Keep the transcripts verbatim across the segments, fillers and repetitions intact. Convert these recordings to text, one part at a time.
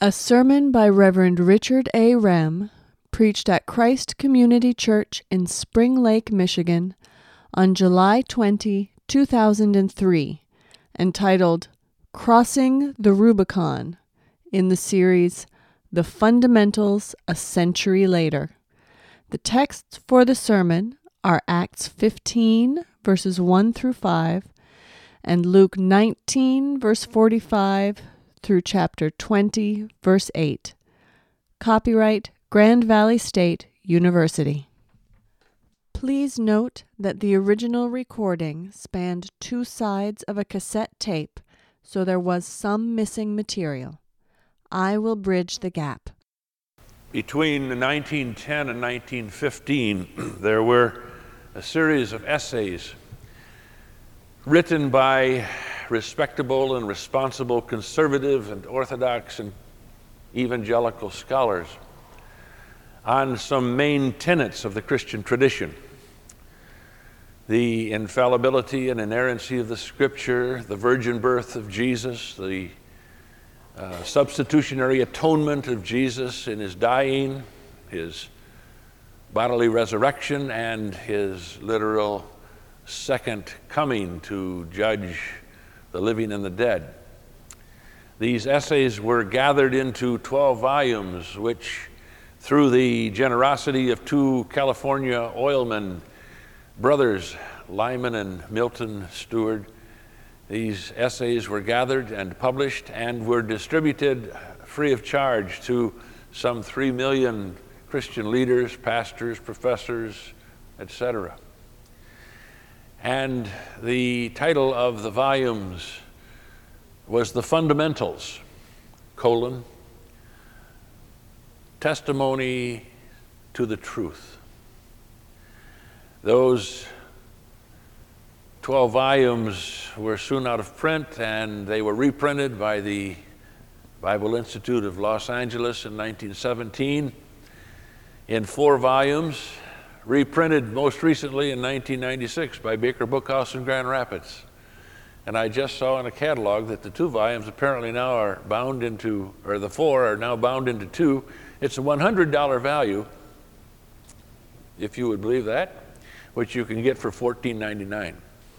A sermon by Reverend Richard A. Rem, preached at Christ Community Church in Spring Lake, Michigan, on July twentieth, two thousand three, entitled Crossing the Rubicon, in the series The Fundamentals a Century Later. The texts for the sermon are Acts fifteen, verses one through five, and Luke nineteen, verse forty-five, through chapter twenty, verse eight. Copyright Grand Valley State University. Please note that the original recording spanned two sides of a cassette tape, so there was some missing material. I will bridge the gap. Between nineteen ten and nineteen fifteen, there were a series of essays written by respectable and responsible conservative and orthodox and evangelical scholars on some main tenets of the Christian tradition: the infallibility and inerrancy of the Scripture, the virgin birth of Jesus, the uh, substitutionary atonement of Jesus in his dying, his bodily resurrection, and his literal second coming to judge the living and the dead. These essays were gathered into twelve volumes, which, through the generosity of two California oilmen brothers, Lyman and Milton Stewart, these essays were gathered and published and were distributed free of charge to some three million Christian leaders, pastors, professors, et cetera. And the title of the volumes was The Fundamentals, colon, Testimony to the Truth. Those twelve volumes were soon out of print, and they were reprinted by the Bible Institute of Los Angeles in nineteen seventeen in four volumes, reprinted most recently in nineteen ninety-six by Baker Bookhouse in Grand Rapids. And I just saw in a catalog that the two volumes apparently now are bound into, or the four are now bound into two. It's a one hundred dollars value, if you would believe that, which you can get for fourteen ninety-nine.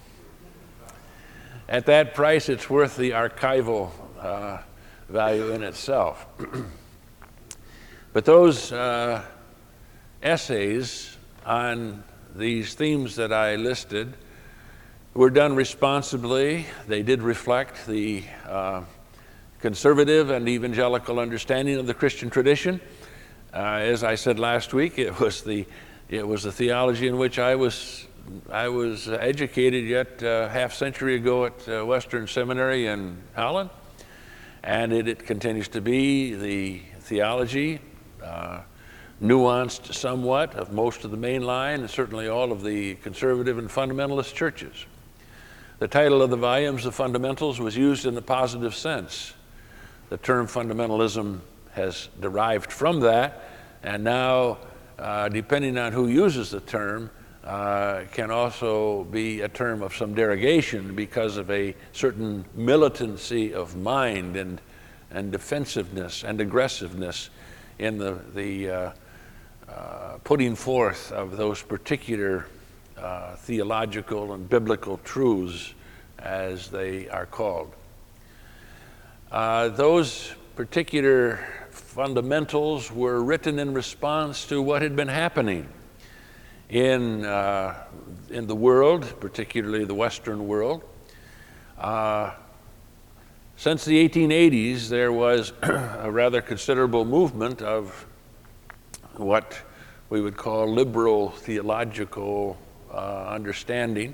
At that price, it's worth the archival uh, value in itself. But those uh, essays on these themes that I listed were done responsibly. They did reflect the uh, conservative and evangelical understanding of the Christian tradition. Uh, as I said last week, it was the it was the theology in which I was I was educated yet uh, half century ago at uh, Western Seminary in Holland, and it, it continues to be the theology, uh, nuanced somewhat, of most of the main line, and certainly all of the conservative and fundamentalist churches. The title of the volumes, The Fundamentals, was used in a positive sense. The term fundamentalism has derived from that, and now, uh, depending on who uses the term, uh, can also be a term of some derogation because of a certain militancy of mind and, and defensiveness and aggressiveness in the, the uh, Uh, putting forth of those particular uh, theological and biblical truths, as they are called. Uh, those particular fundamentals were written in response to what had been happening in, uh, in the world, particularly the Western world. Uh, since the eighteen eighties, there was a rather considerable movement of what we would call liberal theological uh, understanding.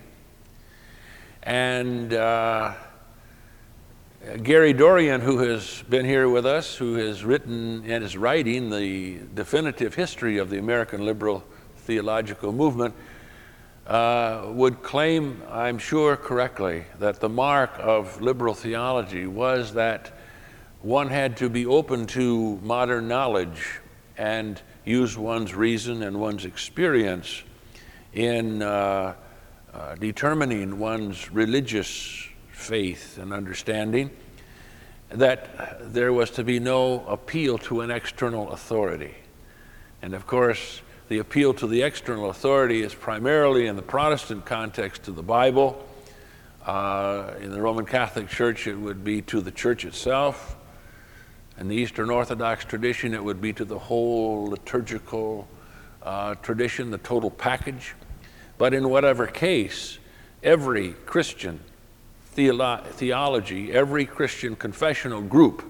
And uh, Gary Dorian, who has been here with us, who has written and is writing the definitive history of the American liberal theological movement, uh, would claim, I'm sure correctly, that the mark of liberal theology was that one had to be open to modern knowledge and use one's reason and one's experience in uh, uh, determining one's religious faith and understanding, that there was to be no appeal to an external authority. And of course, the appeal to the external authority is primarily in the Protestant context to the Bible. Uh, in the Roman Catholic Church, it would be to the church itself. In the Eastern Orthodox tradition, it would be to the whole liturgical uh, tradition, the total package. But in whatever case, every Christian theolo- theology, every Christian confessional group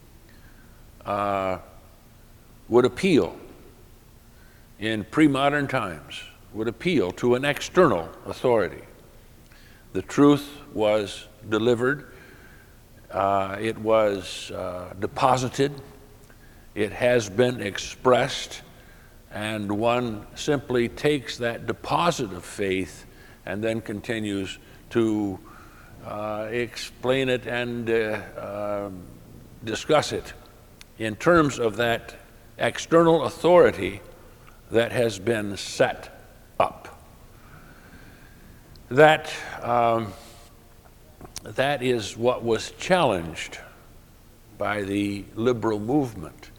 uh, would appeal in pre-modern times, would appeal to an external authority. The truth was delivered, uh, it was uh, deposited, it has been expressed, and one simply takes that deposit of faith and then continues to uh, explain it and uh, uh, discuss it in terms of that external authority that has been set up. That, um, that is what was challenged by the liberal movement.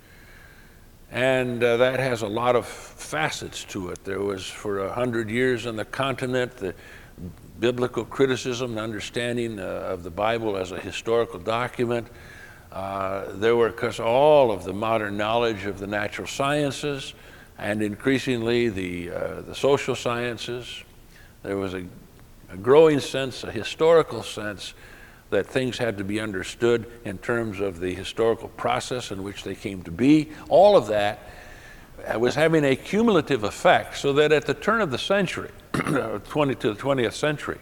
And uh, that has a lot of facets to it. There was, for a hundred years on the continent, the biblical criticism and understanding uh, of the Bible as a historical document. Uh, there were, because all of the modern knowledge of the natural sciences, and increasingly the, uh, the social sciences. There was a, a growing sense, a historical sense, that things had to be understood in terms of the historical process in which they came to be. All of that was having a cumulative effect, so that at the turn of the century, twenty to the twentieth century,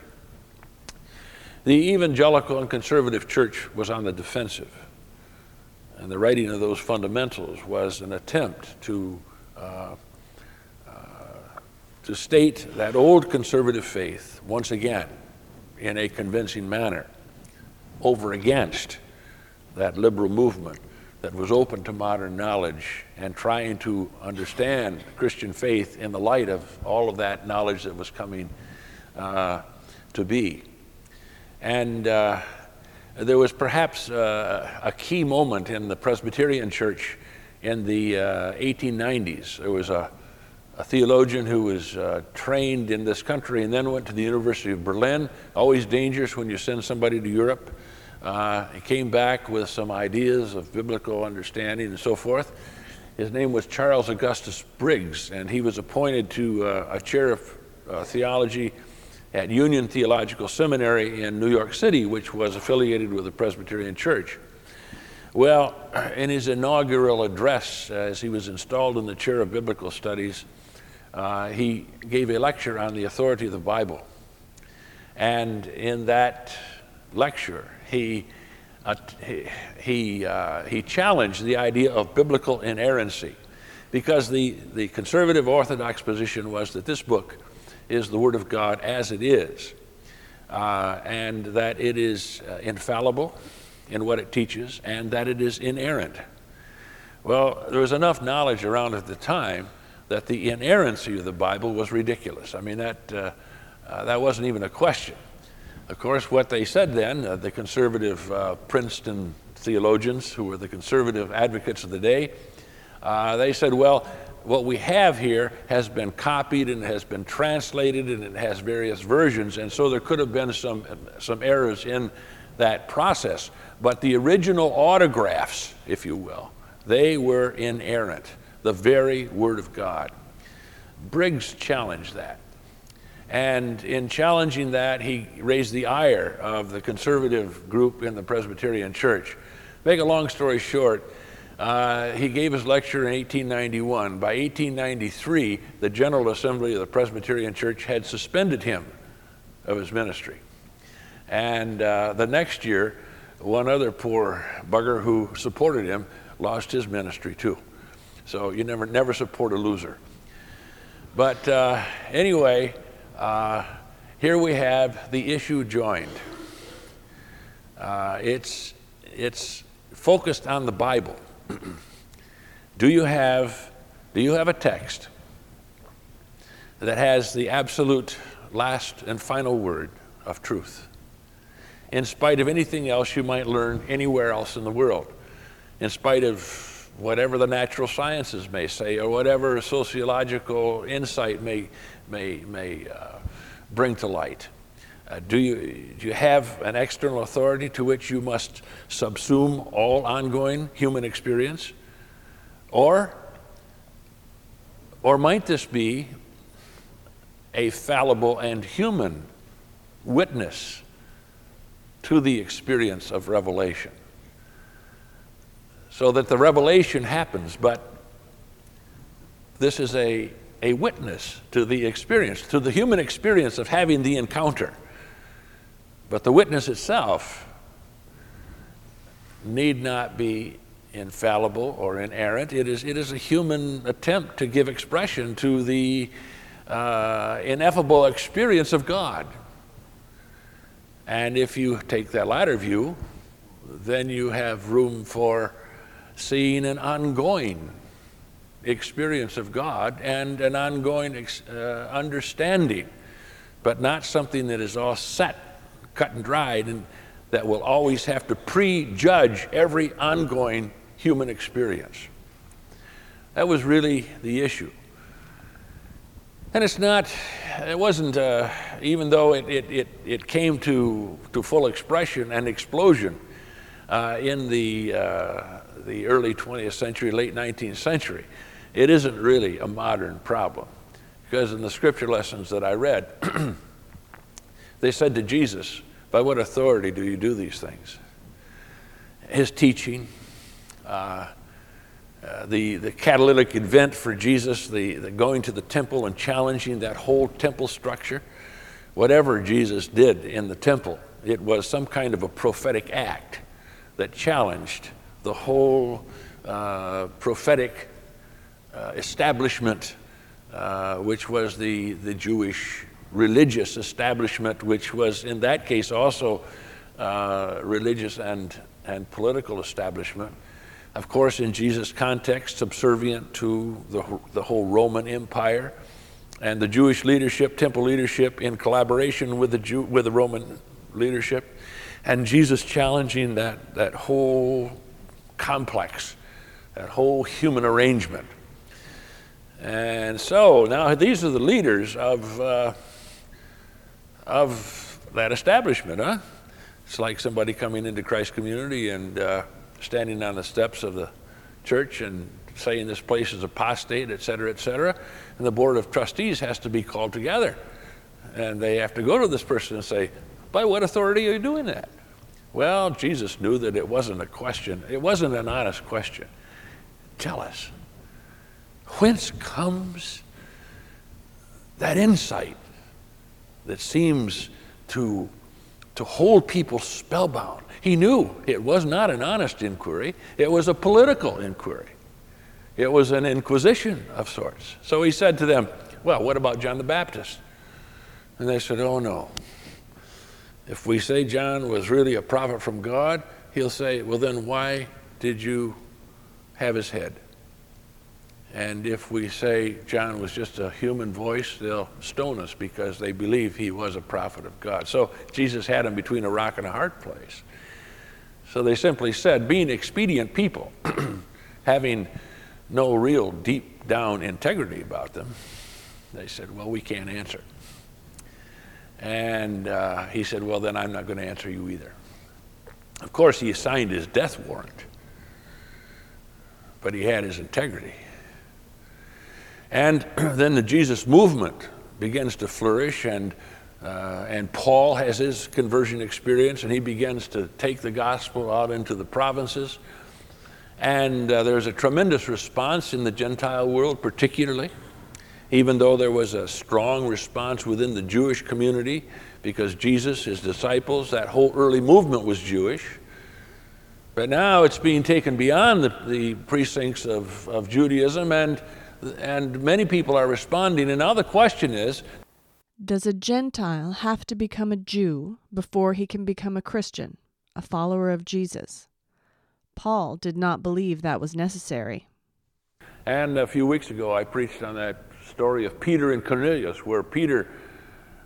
the evangelical and conservative church was on the defensive. And the writing of those fundamentals was an attempt to Uh, uh, to state that old conservative faith once again in a convincing manner over against that liberal movement that was open to modern knowledge and trying to understand Christian faith in the light of all of that knowledge that was coming uh, to be. And uh, there was perhaps uh, a key moment in the Presbyterian Church in the uh, eighteen nineties. There was a, a theologian who was uh, trained in this country and then went to the University of Berlin. Always dangerous when you send somebody to Europe. Uh, he came back with some ideas of biblical understanding and so forth. His name was Charles Augustus Briggs, and he was appointed to uh, a chair of uh, theology at Union Theological Seminary in New York City, which was affiliated with the Presbyterian Church. Well, in his inaugural address, uh, as he was installed in the chair of biblical studies, uh, he gave a lecture on the authority of the Bible. And in that lecture, he uh, he he, uh, he challenged the idea of biblical inerrancy, because the the conservative Orthodox position was that this book is the Word of God as it is, uh, and that it is uh, infallible in what it teaches, and that it is inerrant. Well, there was enough knowledge around at the time that the inerrancy of the Bible was ridiculous. I mean, that uh, uh, that wasn't even a question. Of course, what they said then, uh, the conservative uh, Princeton theologians, who were the conservative advocates of the day, uh, they said, well, what we have here has been copied and has been translated, and it has various versions, and so there could have been some some errors in that process. But the original autographs, if you will, they were inerrant, the very Word of God. Briggs challenged that. And in challenging that, he raised the ire of the conservative group in the Presbyterian Church. Make a long story short, uh, he gave his lecture in eighteen ninety-one. By eighteen ninety-three, the General Assembly of the Presbyterian Church had suspended him of his ministry. And uh, the next year, one other poor bugger who supported him lost his ministry too. So you never never support a loser. But uh, anyway, uh, here we have the issue joined. Uh, it's it's focused on the Bible. Do you have do you have a text that has the absolute last and final word of truth? in spite of anything else you might learn anywhere else in the world, in spite of whatever the natural sciences may say or whatever sociological insight may, may, may uh, bring to light. Uh, do you, do you have an external authority to which you must subsume all ongoing human experience? Or, or might this be a fallible and human witness to the experience of revelation? So that the revelation happens, but this is a, a witness to the experience, to the human experience of having the encounter. But the witness itself need not be infallible or inerrant. It is, it is a human attempt to give expression to the uh, ineffable experience of God. And if you take that latter view, then you have room for seeing an ongoing experience of God and an ongoing ex- uh, understanding, but not something that is all set, cut and dried, and that will always have to prejudge every ongoing human experience. That was really the issue. And it's not, it wasn't, uh, even though it, it, it, it came to, to full expression and explosion uh, in the, uh, the early twentieth century, late nineteenth century, it isn't really a modern problem. Because in the scripture lessons that I read, they said to Jesus, by what authority do you do these things? His teaching, uh, uh, the, the catalytic event for Jesus, the, the going to the temple and challenging that whole temple structure, whatever Jesus did in the temple, it was some kind of a prophetic act that challenged the whole uh, prophetic uh, establishment, uh, which was the, the Jewish religious establishment, which was in that case also uh, religious and, and political establishment. Of course, in Jesus' context, subservient to the, the whole Roman Empire, and the Jewish leadership, temple leadership, in collaboration with the Jew, with the Roman leadership, and Jesus challenging that, that whole complex, that whole human arrangement. And so now these are the leaders of uh, of that establishment, huh? It's like somebody coming into Christ Community and uh, standing on the steps of the church and saying this place is apostate, et cetera, et cetera. And the board of trustees has to be called together. And they have to go to this person and say, by what authority are you doing that? Well, Jesus knew that it wasn't a question. It wasn't an honest question. Tell us, whence comes that insight that seems to, to hold people spellbound? He knew it was not an honest inquiry. It was a political inquiry. It was an inquisition of sorts. So he said to them, well, what about John the Baptist? And they said, oh no. If we say John was really a prophet from God, he'll say, well then why did you have his head? And if we say John was just a human voice, they'll stone us because they believe he was a prophet of God. So Jesus had him between a rock and a hard place. So they simply said, being expedient people, having no real deep down integrity about them, they said, well, we can't answer. And uh, he said, well, then I'm not going to answer you either. Of course, he signed his death warrant, but he had his integrity. And then the Jesus movement begins to flourish, and uh, and Paul has his conversion experience, and he begins to take the gospel out into the provinces. And uh, there's a tremendous response in the Gentile world, particularly, even though there was a strong response within the Jewish community, because Jesus, his disciples, that whole early movement was Jewish. But now it's being taken beyond the, the precincts of, of Judaism, and and many people are responding. And now the question is, does a Gentile have to become a Jew before he can become a Christian, a follower of Jesus? Paul did not believe that was necessary. And a few weeks ago I preached on that story of Peter and Cornelius, where Peter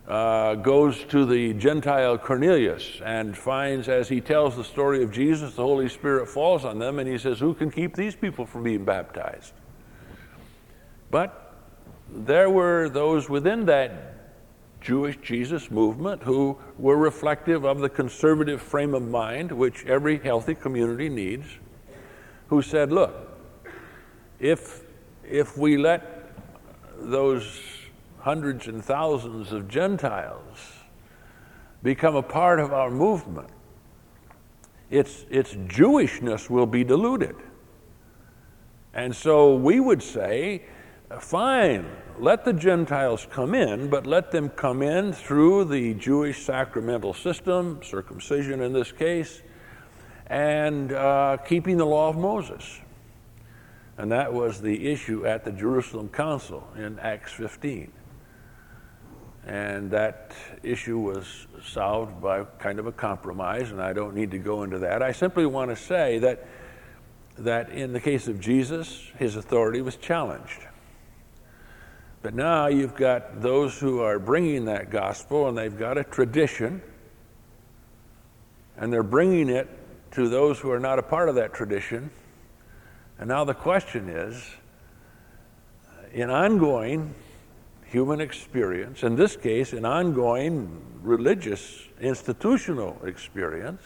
uh, goes to the Gentile Cornelius and finds, as he tells the story of Jesus, the Holy Spirit falls on them, and he says, who can keep these people from being baptized? But there were those within that Jewish Jesus movement who were reflective of the conservative frame of mind which every healthy community needs, who said, look, if, if we let those hundreds and thousands of Gentiles become a part of our movement, its, its Jewishness will be diluted. And so we would say, fine, let the Gentiles come in, but let them come in through the Jewish sacramental system, circumcision in this case, and uh, keeping the law of Moses. And that was the issue at the Jerusalem Council in Acts fifteen. And that issue was solved by kind of a compromise, and I don't need to go into that. I simply want to say that, that in the case of Jesus, his authority was challenged. But now you've got those who are bringing that gospel, and they've got a tradition, and they're bringing it to those who are not a part of that tradition. And now the question is, in ongoing human experience, in this case, in ongoing religious institutional experience,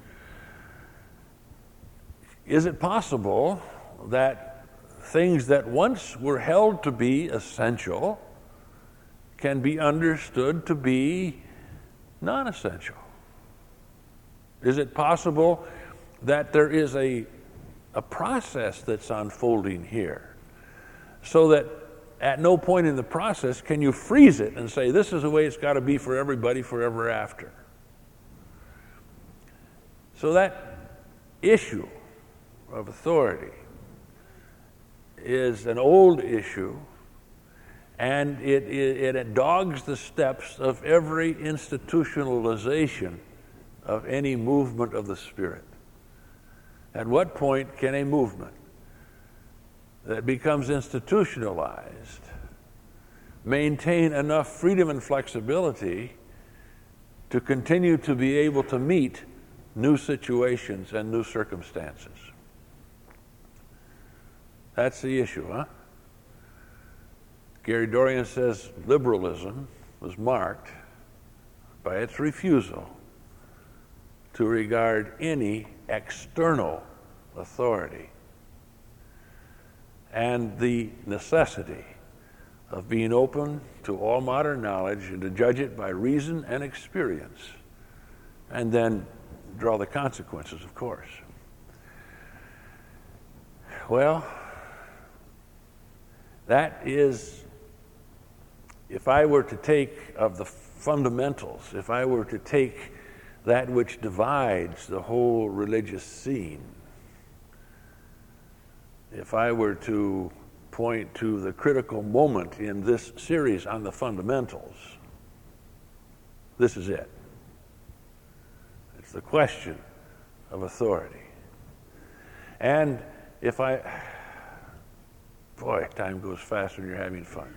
is it possible that things that once were held to be essential can be understood to be non-essential? Is it possible that there is a, a process that's unfolding here, so that at no point in the process can you freeze it and say, this is the way it's got to be for everybody forever after? So that issue of authority is an old issue, and it, it, it dogs the steps of every institutionalization of any movement of the Spirit. At what point can a movement that becomes institutionalized maintain enough freedom and flexibility to continue to be able to meet new situations and new circumstances? That's the issue, huh? Gary Dorian says liberalism was marked by its refusal to regard any external authority, and the necessity of being open to all modern knowledge and to judge it by reason and experience, and then draw the consequences, of course. Well, that is, if I were to take of the fundamentals, if I were to take that which divides the whole religious scene, if I were to point to the critical moment in this series on the fundamentals, this is it. It's the question of authority. And if I, boy, time goes fast when you're having fun.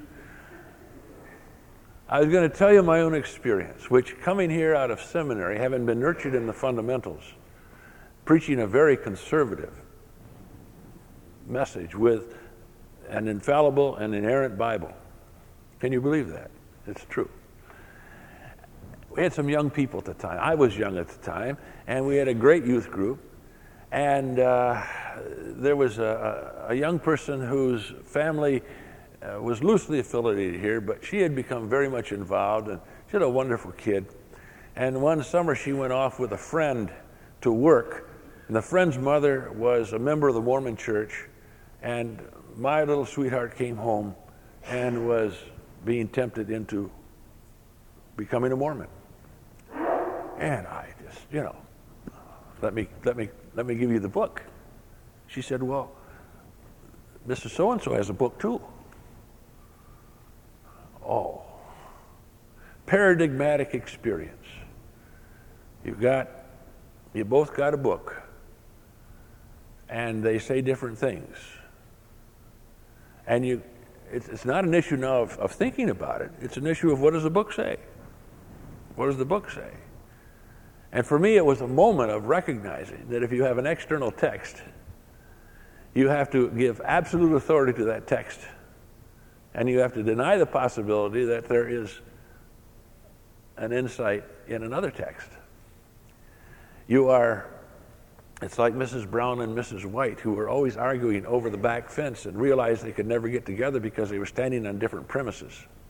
I was going to tell you my own experience, which coming here out of seminary, having been nurtured in the fundamentals, preaching a very conservative message with an infallible and inerrant Bible. Can you believe that? It's true. We had some young people at the time. I was young at the time, and we had a great youth group. And uh, there was a, a young person whose family uh, was loosely affiliated here, but she had become very much involved, and she had a wonderful kid. And one summer she went off with a friend to work, and the friend's mother was a member of the Mormon church, and my little sweetheart came home and was being tempted into becoming a Mormon. And I just, you know, let me, let me, let me give you the book. She said, well, Mister So-and-so has a book too. Oh, paradigmatic experience. You've got, you both got a book, and they say different things. And you, it's, it's not an issue now of, of thinking about it. It's an issue of what does the book say? What does the book say? And for me, it was a moment of recognizing that if you have an external text, you have to give absolute authority to that text. And you have to deny the possibility that there is an insight in another text. You are, it's like Missus Brown and Missus White, who were always arguing over the back fence and realized they could never get together because they were standing on different premises.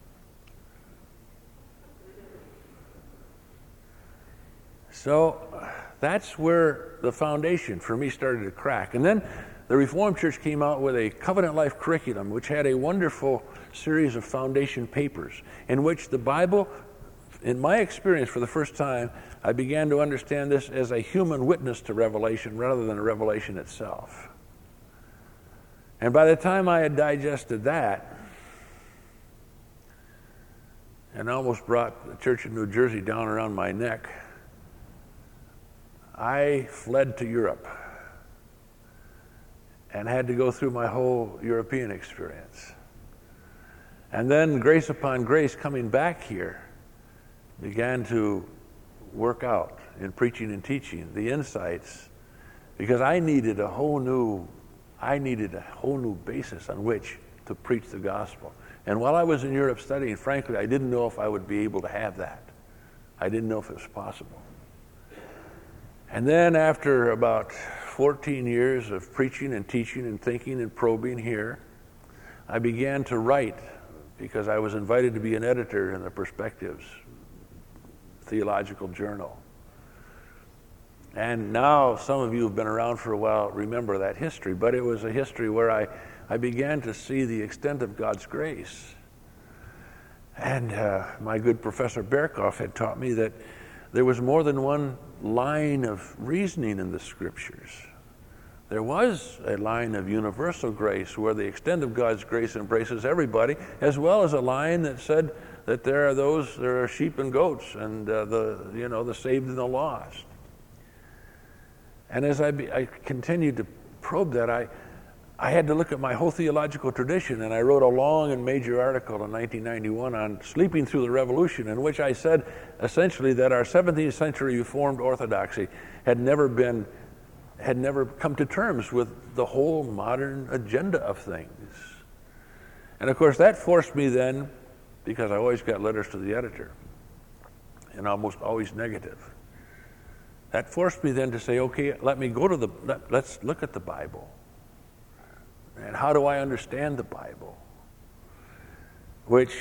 So that's where the foundation for me started to crack. And then the Reformed Church came out with a Covenant Life curriculum, which had a wonderful series of foundation papers in which the Bible, in my experience for the first time, I began to understand this as a human witness to revelation rather than a revelation itself. And by the time I had digested that, and almost brought the Church in New Jersey down around my neck, I fled to Europe and had to go through my whole European experience. And then, grace upon grace, coming back here, began to work out in preaching and teaching the insights, because I needed a whole new, I needed a whole new basis on which to preach the gospel. And while I was in Europe studying, frankly, I didn't know if I would be able to have that. I didn't know if it was possible. And then after about fourteen years of preaching and teaching and thinking and probing here, I began to write, because I was invited to be an editor in the Perspectives Theological Journal. And now some of you who've been around for a while remember that history, but it was a history where I, I began to see the extent of God's grace. And uh, my good Professor Berkhoff had taught me that there was more than one line of reasoning in the Scriptures. There was a line of universal grace where the extent of God's grace embraces everybody, as well as a line that said that there are those, there are sheep and goats, and uh, the, you know, the saved and the lost. And as I, be, I continued to probe that, I, I had to look at my whole theological tradition, and I wrote a long and major article in nineteen ninety-one on Sleeping Through the Revolution, in which I said essentially that our seventeenth century Reformed orthodoxy had never been, had never come to terms with the whole modern agenda of things. And of course that forced me then, because I always got letters to the editor, and almost always negative, that forced me then to say, okay, let me go to the, let, let's look at the Bible. And how do I understand the Bible? Which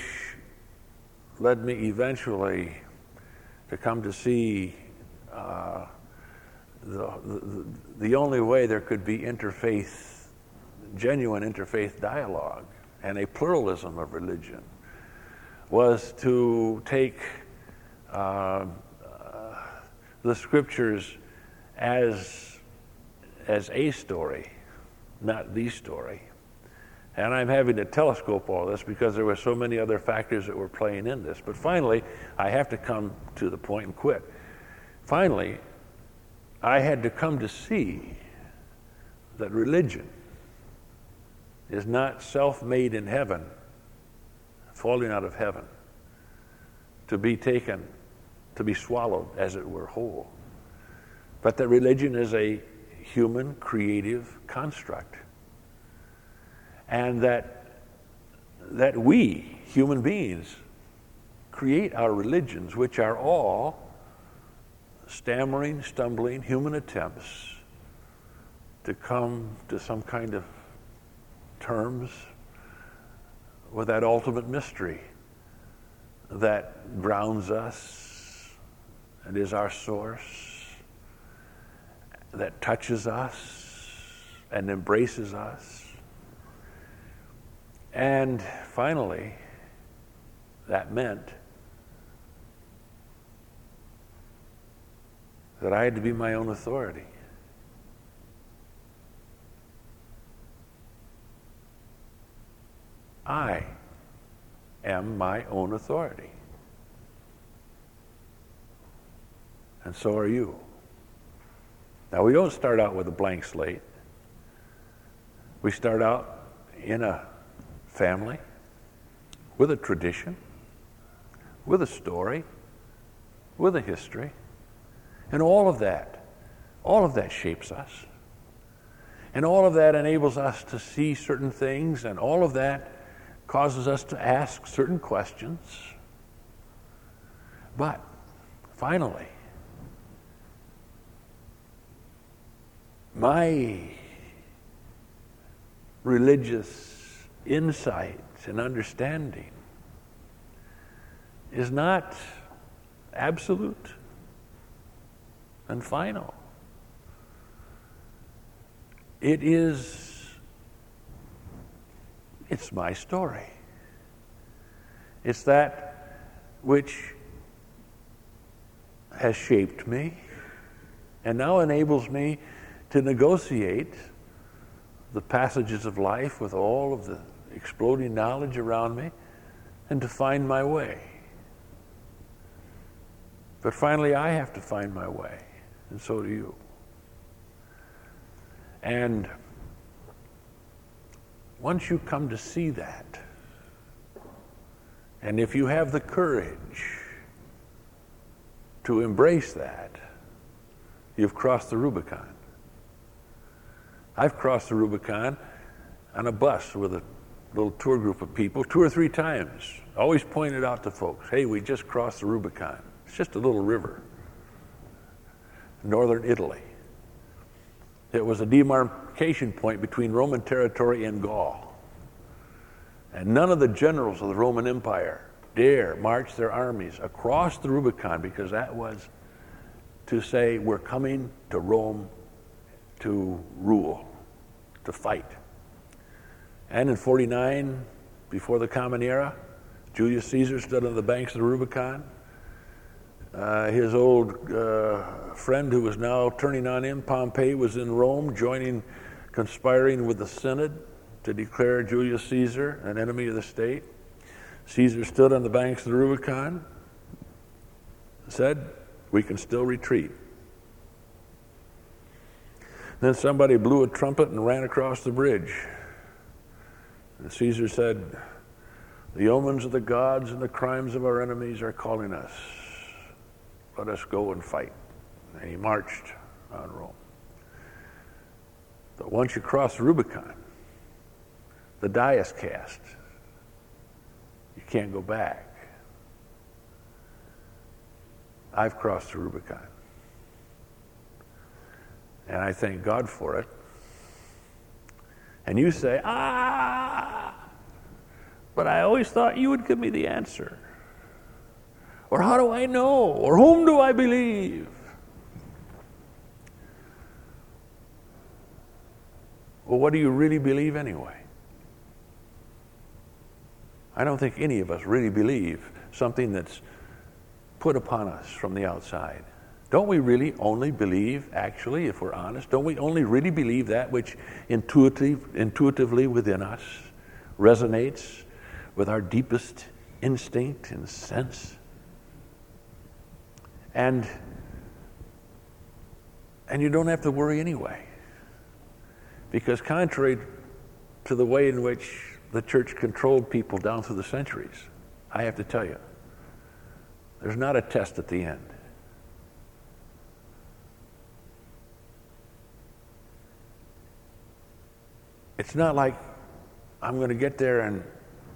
led me eventually to come to see uh, the, the, the only way there could be interfaith, genuine interfaith dialogue and a pluralism of religion was to take uh, uh, the Scriptures as, as a story, not the story. And I'm having to telescope all this because there were so many other factors that were playing in this. But finally, I have to come to the point and quit. Finally, I had to come to see that religion is not self-made in heaven, falling out of heaven, to be taken, to be swallowed, as it were, whole. But that religion is a human creative construct, and that that we human beings create our religions, which are all stammering, stumbling human attempts to come to some kind of terms with that ultimate mystery that grounds us and is our source, that touches us and embraces us. And finally, that meant that I had to be my own authority. I am my own authority. And so are you. Now, we don't start out with a blank slate. We start out in a family, with a tradition, with a story, with a history. And all of that, all of that shapes us. And all of that enables us to see certain things, and all of that causes us to ask certain questions. But finally, my religious insight and understanding is not absolute and final. It is, it's my story. It's that which has shaped me and now enables me to negotiate the passages of life with all of the exploding knowledge around me and to find my way. But finally, I have to find my way, and so do you. And once you come to see that, and if you have the courage to embrace that, you've crossed the Rubicon. I've crossed the Rubicon on a bus with a little tour group of people two or three times. Always pointed out to folks, hey, we just crossed the Rubicon. It's just a little river, northern Italy. It was a demarcation point between Roman territory and Gaul. And none of the generals of the Roman Empire dare march their armies across the Rubicon, because that was to say, we're coming to Rome to rule, to fight. And in forty-nine, before the Common Era, Julius Caesar stood on the banks of the Rubicon. Uh, his old uh, friend, who was now turning on him, Pompey, was in Rome, joining, conspiring with the Synod to declare Julius Caesar an enemy of the state. Caesar stood on the banks of the Rubicon, said, we can still retreat. Then somebody blew a trumpet and ran across the bridge. And Caesar said, the omens of the gods and the crimes of our enemies are calling us. Let us go and fight. And he marched on Rome. But once you cross the Rubicon, the die is cast. You can't go back. I've crossed the Rubicon. And I thank God for it. And you say, ah, but I always thought you would give me the answer. Or how do I know? Or whom do I believe? Well, what do you really believe anyway? I don't think any of us really believe something that's put upon us from the outside. Don't we really only believe, actually, if we're honest, don't we only really believe that which intuitive, intuitively within us resonates with our deepest instinct and sense? And, and you don't have to worry anyway. Because contrary to the way in which the church controlled people down through the centuries, I have to tell you, there's not a test at the end. It's not like I'm going to get there and,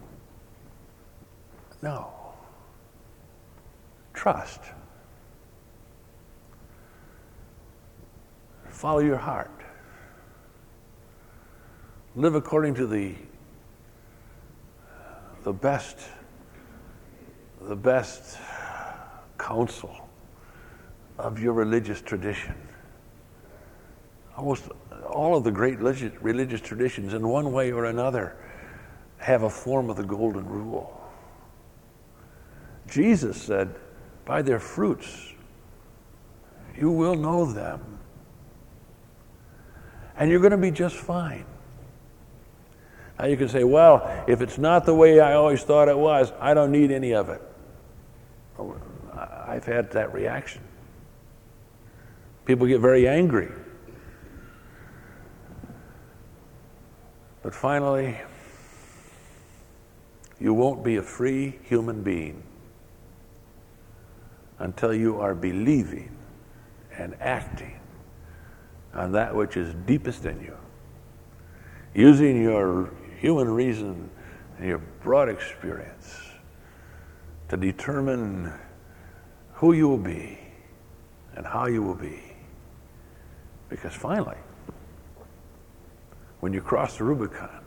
no. Trust. Follow your heart. Live according to the the best the best counsel of your religious tradition. Almost all of the great religious, religious traditions, in one way or another, have a form of the golden rule. Jesus said, by their fruits, you will know them. And you're going to be just fine. Now you can say, well, if it's not the way I always thought it was, I don't need any of it. I've had that reaction. People get very angry. But finally, you won't be a free human being until you are believing and acting on that which is deepest in you, using your human reason and your broad experience to determine who you will be and how you will be. Because finally, when you cross the Rubicon,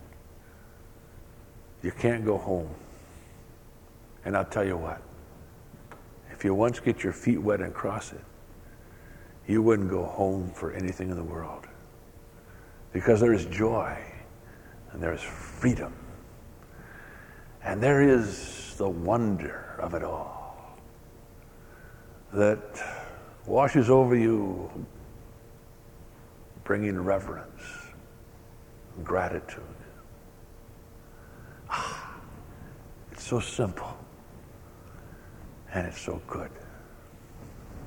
you can't go home. And I'll tell you what, if you once get your feet wet and cross it, you wouldn't go home for anything in the world. Because there is joy, and there is freedom, and there is the wonder of it all that washes over you, bringing reverence and gratitude. Ah, it's so simple, and it's so good.